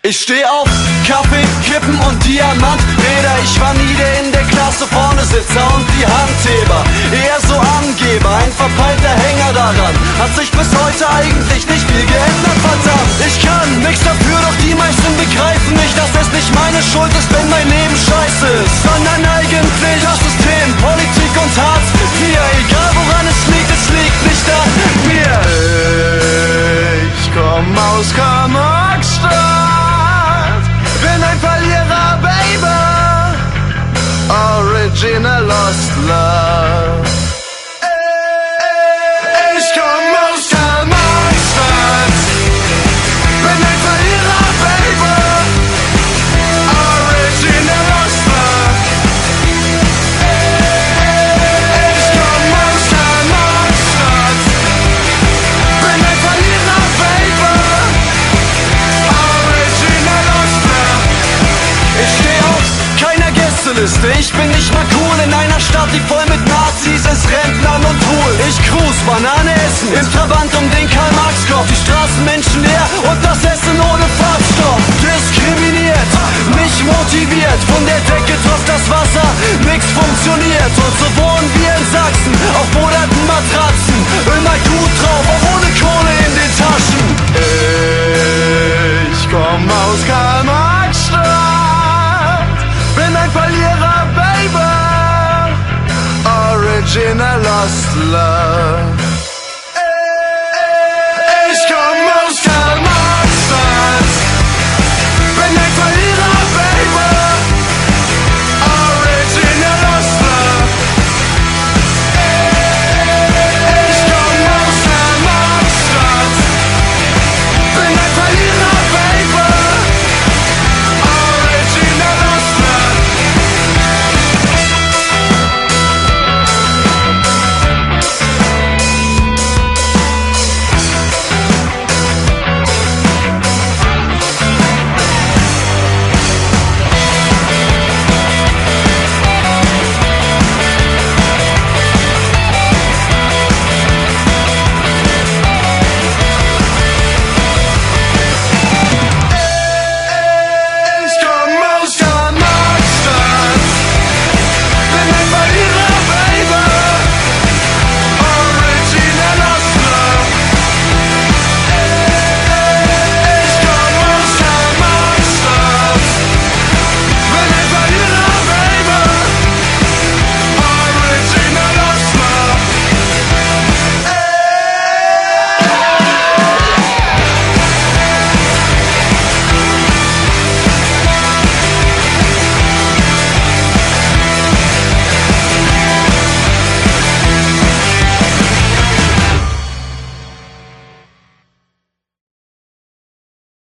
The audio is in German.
Ich steh auf Kaffee, Kippen und Diamanträder. Ich war nie der in der Klasse vorne Sitzer und die Handheber. Eher so Angeber, ein verpeilter Hänger daran. Hat sich bis heute eigentlich nicht viel geändert, verdammt. Ich kann nix dafür, doch die meisten begreifen nicht, dass es nicht meine Schuld ist, wenn mein Leben scheiße ist, sondern eigentlich das System, Politik und Hartz IV. Egal woran es liegt nicht an mir. Ich komm aus Karl-Marx-Stadt, bin ein Verlierer, Baby. Original Lost Love. Ich komm aus Karl-Marx-Stadt, bin ein Verlierer, Baby. Original Lost Love. Ich komm aus Karl-Marx-Stadt, bin ein Verlierer, Baby. Original Lost Love. Ich steh auf keiner Gästeliste, ich bin nicht mal cool in einer Stadt, die voll mit Nazis ist, Rentnern und Pool. Ich cruise, Banane essen, im Trabant um den Karl-Marx-Kopf, die Straßen menschenleer und das Essen ohne Farbstoff. Diskriminiert, nicht motiviert, von der Decke tropft das Wasser, nix funktioniert. Und so wohnen wir in Sachsen, auf moderten Matratzen, immer gut drauf, auch ohne Kohle in den Taschen. Ich komm aus Karl-Marx-Stadt, bin ein Verlierer, Baby. Original Lost Love.